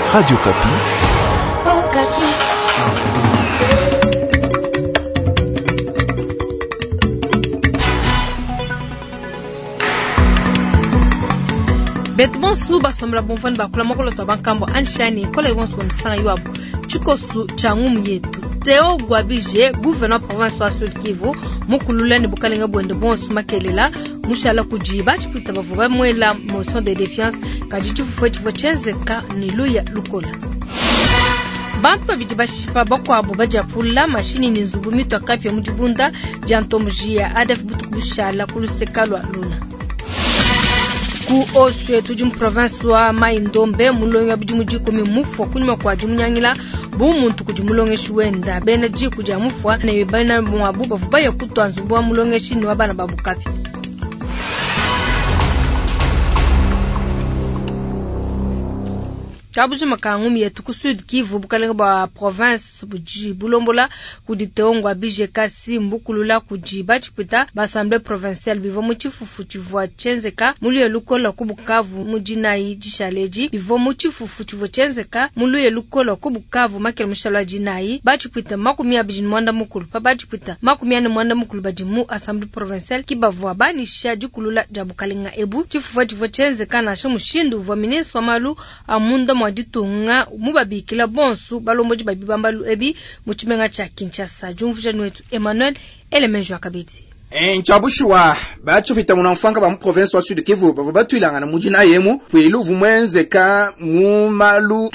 Radio Kapi. Oh, Kapi. Betbon su basomra bonfan bakula makolo tabankambo anshani kole wons won san yuabu chikosu changum yetu Théo Gwabije gouverneur province wa Sud Kivu mukulula ni bukalenga bwende bonsu makelela mushala kujiba chipita bavuba mwela motion de défiance kajitu fufuchi vochenze ni luya lukola bantu bijibashifa bako abo bajapula mashini ni nzubumito akapya mujibunda jantomjia adef butukubushala kulusekalwa luna ku oswe tujum province wa Maindombe mulonyo bijimuji komi mufo kunyuma kwa jumunyangila bu muntu kujumulongeshi wenda bena ji kuja mufwa na yibana mwabu bavuba yakutwanzu bwa mulongeshi ni wabana babukapi Kabuji makangumi yetu ku Sud Kivu bukalenga ba province buji bulombola kuditeongo abije kasi mbukulula kujiba chipita ba assemblée provinciale bivo muchifufu chivwa chenzeka muluye lukola kubukavu mujinayi jishaleji bivo muchifufu chivwa chenzeka muluye lukola kubukavu makelo mushalwa jinayi bachipita makumi abijin mwanda mukulu pa bachipita makumi ane mwanda mukulu bajimu assemblée provinciale kibavwa bani shaji kulula jabukalenga ebu chifufu chivwa chenzeka na shamushindu vwa ministre malu amunda mwaditunga mubabikila bonsu balomboji babibambalu ebi muchimenga cha Kinshasa jumvujani wetu Emmanuel Elemenjo akabiti Nchabushwa bachupita munamfanga ba mu province wa Sud Kivu babatwilanga na mujina yemu pwelu vumwenzeka mumalu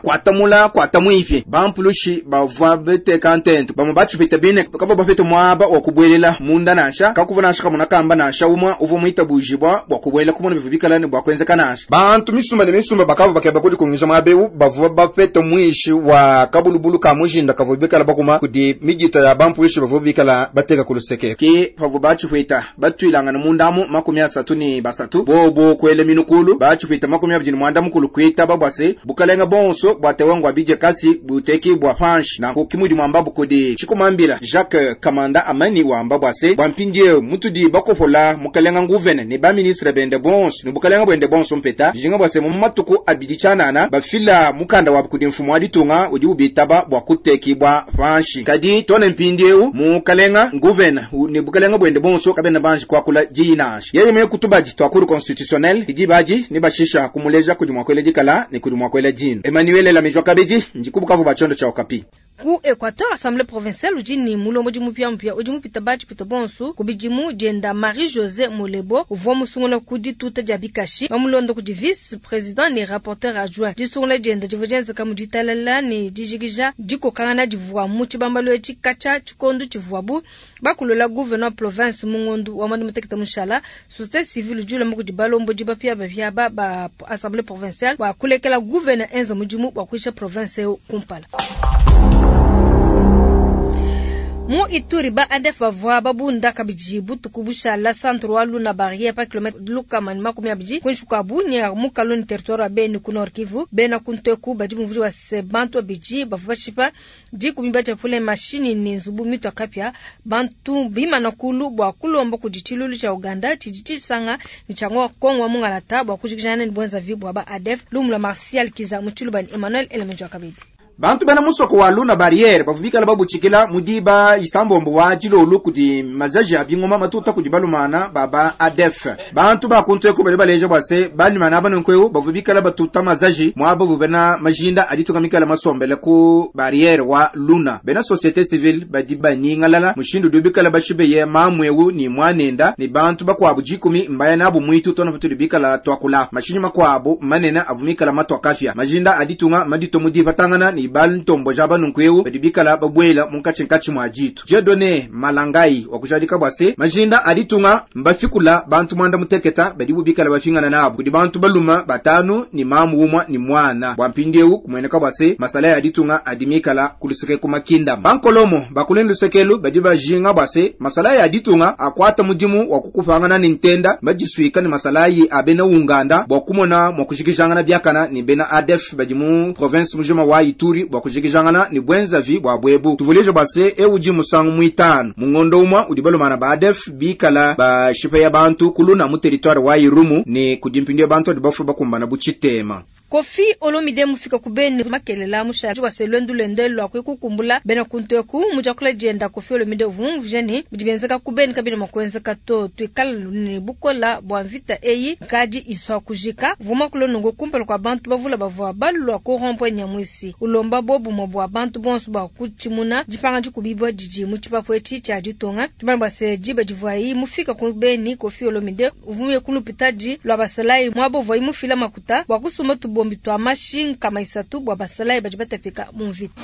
kwatamuyifye bampulushi bavwa bete content bamubachupita bine kabo bafete mwaba okubwelela munda nasha kakubonasha kamuna kamba nasha umwa uvumuita bujibwa bokubwela kumona bivubikala ne bwakwenzeka nasha bantu misumba bakabo bakaba kudi kungiza mabeu bavwa bafete mwishi wa kabulubulu kamujinda kavubikala bakuma kudi mijita ya bampulushi bavubikala bateka kuluseke pavu bachufita batwilanga na mundamu makumi asatu ni basatu bobo kwele minukulu bachufita makumi abijini mwanda mukulu kwita babwase bukalenga bonso bwatewangwa bije kasi buteki bwa pansh na kukimudi mwambabu kodi chikumambila Jacques Kamanda Amani wa mbabwase bwampindie mutudi bakofola mukalenga nguvene ni ba ministre bende bonso ni bukalenga bwende bonso mpeta jinga bwase mumatuku abidichanana bafila mukanda wa kudi mfumu aditunga uji ubitaba bwa kuteki bwa panshi kadi tone mpindie mukalenga nguvene ni bukalenga bwende bonso kabena banji kwa kula jinash yeye mwe kutubaji twakuru constitutionnel tijibaji ni bashisha kumuleja kujumwa kwele jikala ni kujumwa kwele jino Emmanuel la mejwa kabeji njikubukavu bachondo cha Okapi ku Equateur assemblée provinciale ujini mulomboji mpya ujimupita baji pita bonsu kubijimu jenda Marie-Josée Molebo uvo musungula kudi tuta jabikashi bamulondo kudi vice président ni rapporteur adjoint disungula jenda jivojenza kamuditalala ni dijigija diko kangana divwa muchi bambalo echi kacha chikondo chivwabu bakulola gouverneur province mungondu wa mandi mutekita mushala société civile jula mukudi balomboji bapia bapia ba assemblée provinciale wa kulekela gouverneur enza mujimu wa kuisha province kumpala Mu Ituri ba ADF bavwa babunda kabijibu tukubusha la centre walu na barrière pa kilometre luka man makumi abiji kunshuka bunya mu kaloni territoire beni ku Nord Kivu bena kunteku bajibu mvuri wa sebantu abiji bavwa shipa di kumimbacha pule mashini ni nzubu mito akapya bantu bima na kulu bwa kulombo kujichilulu cha Uganda tijiti sanga ni changwa kongwa mungalata bwa kujikijana ni bwenza vibu ba ADF lumula Martial Kiza Muchilubani Emmanuel Elemenjo akabidi bantu bana musoko walu na barrière bavubika baba buchikila mudiba isambombo wajilo lukudi mazaji abingoma matuta kudibalumana baba ADF bantu bakunte ko baleje bwase bali mana bana nkweo bavubika batuta mazaji mwabo bubena majinda aditoka mikala masombele ku barrière wa luna bena société civile badiba ningalala mushindu dubika bashibe ye mamwewu ni mwanenda ni bantu bakwabu jikumi mbaya nabo mwitu tona futubika la twakula mashinyi makwabo manena avumika la matwakafia majinda aditunga madito mudiba tangana ni bal ntombo jaba nunkweu badibikala babwela munkachinkachi mwajitu jedone malangai wakujadika bwase majinda aditunga mbafikula bantu mwanda muteketa badibubikala bafingana nabo kudi bantu baluma batanu ni mamu umwa ni mwana bwampindeu kumweneka bwase masala aditunga adimikala kuluseke kumakinda bankolomo bakulen lusekelu badiba jinga bwase masala aditunga akwata mudimu wakukufangana nintenda bajiswika ni masala yi abena unganda bwakumona mwakushikishangana byakana ni bena ADF badimu province mujima wa Ituri bwakujikijangana ni bwenza vi bwa bwebu tuvuleje base uji musangu muitano mungondo umwa udibalumana ba ADF bikala ba shipa ya bantu kuluna mu territoire wa Irumu ni kudimpindia bantu adibafu bakumbana buchitema Kofi Olomide mufika kubeni makelela mushaji wa selwendu lendelo akukukumbula bena kunteku mujakula jenda Kofi Olomide vumvujeni bijibenzeka kubeni kabini makwenzeka to twikala ni bukola bwanvita eyi kaji iswa kujika vuma kulonongo kumpelo kwa bantu bavula bavwa balwa ko rompwe nyamwisi ulomba bobu mobwa bantu bonsu ba kuchimuna jipanga jikubibwa jiji muchipapo echi cha jitonga tubamba se jiba jivwai mufika kubeni Kofi Olomide uvume kulupitaji lwa basalai mwabo voi mufila makuta wakusuma tubombi twa machine kama isatu bwa basalai bajibata fika muvita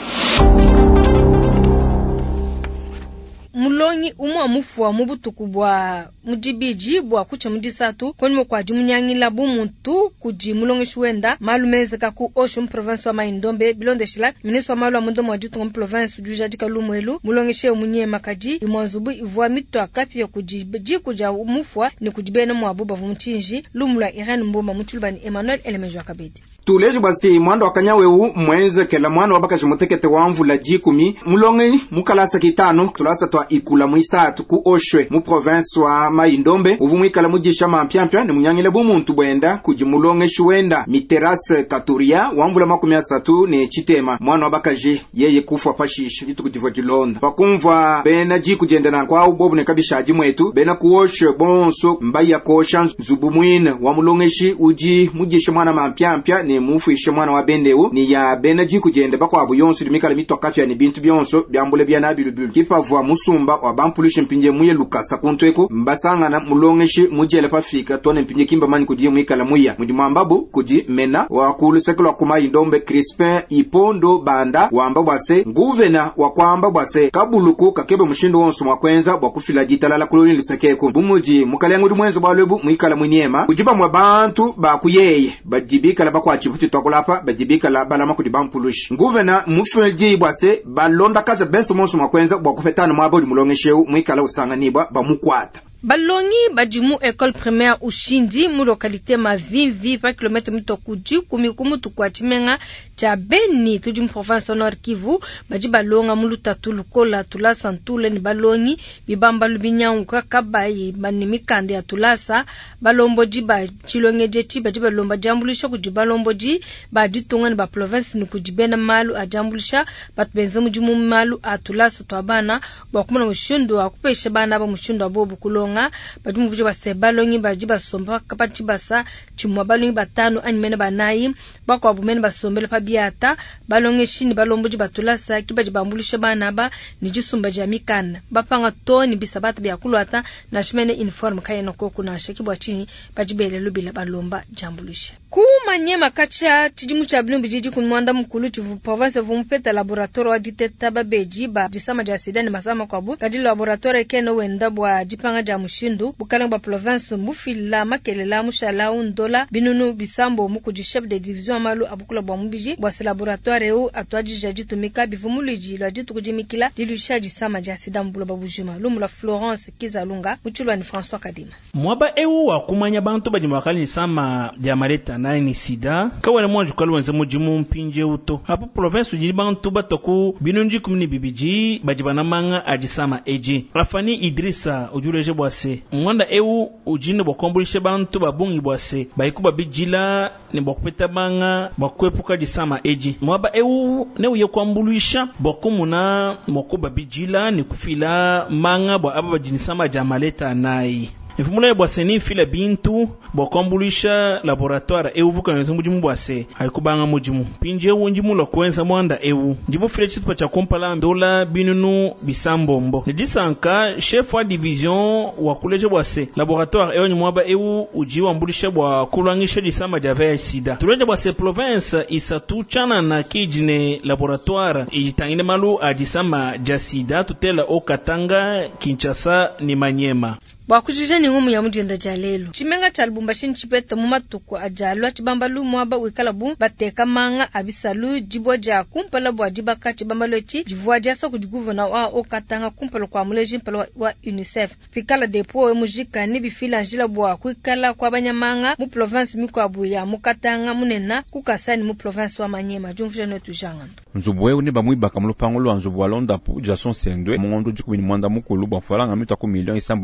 mulongi umwa mufwa mubutuku bwa mujibiji bwa kucha mudisatu konimo kwa jimunyangila bumuntu kuji mulongi shwenda malumeze kaku Oshun province wa Maindombe bilonde shila ministre wa malu wa mundomo wa jitunga province ujuja jika lumwelu mulongi sheo munye makaji imwanzubu ivua mito akapi ya kujibiji kuja mufwa ni kujibene mwabuba vumchinji lumula Irene Mbomba mchulubani Emmanuel Elemejo Akabedi tuleji basi mwando wakanyawewu mweze kela mwana wabakaji mutekete wamvu la jikumi mulongi mukalasa kitano tulasa twa ikula muisatu ku Oshwe mu province wa Maindombe uvumwikala mujisha mampyampya ni munyangile bumuntu bwenda kuji mulonge shuenda miterase katuria wamvula 30 ne chitema mwana wabakaji yeye kufwa pashisha vitu kutivwa jilonda pakumva bena jiku jendana kwa ubobu ne kabishaji mwetu bena ku Oshwe bonso mbaya kosha zubumwine wa mulongeshi uji mujisha mwana mampyampya ne mufuisha mwana wa bendeu ni ya bena jiku jende bakwa abuyonso limikala mitwa kafya ni bintu byonso byambule bya nabilubilu kipavwa musumba wa bampulisha mpinje muye lukasa kuntweko mbasangana mulongeshi mujele pafika tone mpinje kimba mani kuji mwikala muya mudi mwambabu kuji mena wakulu sekelo wa Maindombe Crispin Ipondo Banda wamba bwase nguvena wakwamba bwase kabuluku kakebe mushindo wonso mwakwenza bwakufila jitalala kuloni lisekeko bumuji mukalengu di mwenzo bwalebu mwikala mwinyema kujiba mwa bantu bakuyeye bajibika la bakwa chibuti twakulapa bajibika la balama kudi bampulishi nguvena mufilji bwase balonda kaza benso monso mwakwenza bwakufetana mwabodi mulongesheu mwikala usanganibwa bamukwata balongi bajimu école primaire Ushindi mu localité Mavivi pa kilomètre mitokuji kumikumu tukwachimenga cha Beni tujimu province Nord Kivu baji balonga mulu tatulukola tulasa ntule ni balongi bibamba lubinyangu kakabai banimikande ya tulasa balomboji ba chilongeje chi baji balomba jambulisha kujibalomboji baji tungani ba province ni kujibena malu ajambulisha batbenze mujimu malu atulasa twabana bakumana mushindo akupesha bana ba mushindo abobu kulonga badimu vuje base balongi baji basomba kapati basa chimwa balongi batano anyimene banayi bakwa bumene basombele pabiata balongi shini balomboji batulasa kibaji bambulisha bana ba nijisumba jamikana bapanga toni bisabata byakulwata na shimene uniform kayeno koku na shekibwa chini bajibele lubila balomba jambulisha kumanyema kacha chijimu cha blumbi jiji kunmwanda mkulu chivu province vumpeta laboratoire wa diteta babeji ba jisama jasidani masama kwabu kadili laboratoire keno wenda bwa jipanga jamushindu bukala ba province mbufila makelela mushala undola binunu bisambo mukuji chef de division malu abukula bwa mbiji bwa laboratoire u atwaji jajitumika bivumuliji lwa jitu kujimikila dilusha jisama jasida mbula babujima lumula Florence Kizalunga muchulwa ni François Kadima mwaba ewu wa kumanya bantu bajimwakali ni sama jamareta na ni sida kawana mwanju kalwanza mujimu mpinje uto hapo province ujini bantu batoku binunji kumni bibiji bajibana manga ajisama eji Rafani Idrissa ujuleje bwase mwanda ewu ujini bokombulishe bantu babungi bwase baikuba bijila ni bokupeta manga bakwepuka jisama eji mwaba ewu ne uye kwambulisha bokumuna mokuba bijila ni kufila manga bwa aba bajinisama jamaleta nai Ifumule bwase fila bintu bokombulisha laboratoire ewu kanzo mujimu bwase haikubanga mujimu pinje wonjimu lokwenza mwanda ewu njibu file chitu pacha kompala ndola binunu bisambombo nidisanka chef wa division wa kuleje bwase laboratoire ewu mwaba ewu ujiwa mbulisha bwa kulwangisha disama jave sida tuleje bwase province isatu chana na kijine laboratoire ijitangine malu ajisama jasida tutela okatanga Kinshasa ni Manyema Bakujije ni ngumu ya mujenda jalelo. Chimenga chalbumba shini chipeta mumatuku ajalwa chibambalu mwaba wikalabu bateka manga abisalu jibwa ja kumpala bwa jibaka chibambalu echi jivwa jasa kujiguvana wa okatanga kumpala kwa muleji mpala wa UNICEF. Fikala depo we mujika ni bifila njila bwa kuikala kwa banyamanga mu province mikwabu ya mukatanga munena kukasani mu province wa Manyema. Jumfuje netu jangando. Nzubwe uni bamwibaka mulupangolo wa nzubu walonda pu jason sendwe mungondo jikubini mwanda mukulu bwafalanga mitwa ku milioni isambombu ya dola.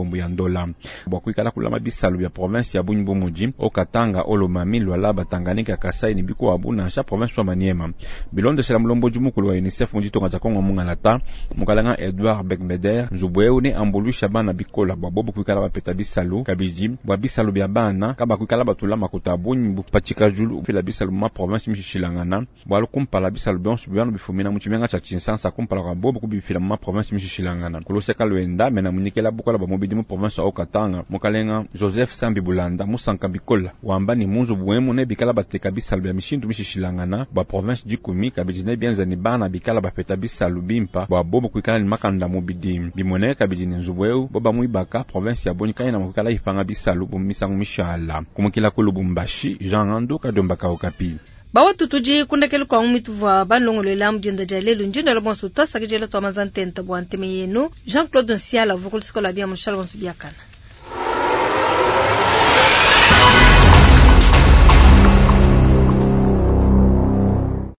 Bikola bwakuikala kulama bisalu bya province ya Bunyumbuji okatanga olomami lwalaba Tanganyika Kasai ni biko abuna sha province wa Maniema bilondo shala mulombo jumukulu wa UNICEF mujito ngaza Kongo mungalata mukalanga Edouard Beckmeder nzubweu ne ambulu shabana Bikola bwabobo kuikala bapeta bisalu kabiji bwa bisalu bya bana kaba kuikala batula makuta Bunyumbu pachika julu fila bisalu ma province mishishilangana bwalu kumpala bisalu byonsu byanu bifumina muchimenga cha Kinshasa kumpala kwa bobo kubifila ma province mishishilangana kuloseka lwenda mena munikela Bukola ba mobidi mu province au Katanga mukalenga Joseph Sambi Bulanda musanka Bikola wamba ni munzu buwemu ne bikala bateka bisalu bya mishindu mishishilangana ba province dikumi kabijine byanza ni bana bikala bapeta bisalu bimpa bwa bobo kuikala ni makanda mobidi bimone kabijine nzubweu boba muibaka province ya Bonika na mukala ifanga bisalu bumisangu mishala kumukila kulubumbashi Jean Ando kadombaka okapi bawa tutuji kundakelu kwa umituva banlongolo ila mjenda jalelu njenda lobonsu tosa kijelo to amazantenta bwanteme yenu Jean-Claude Nsiala vokul sikola bia mshalo bonsu biakana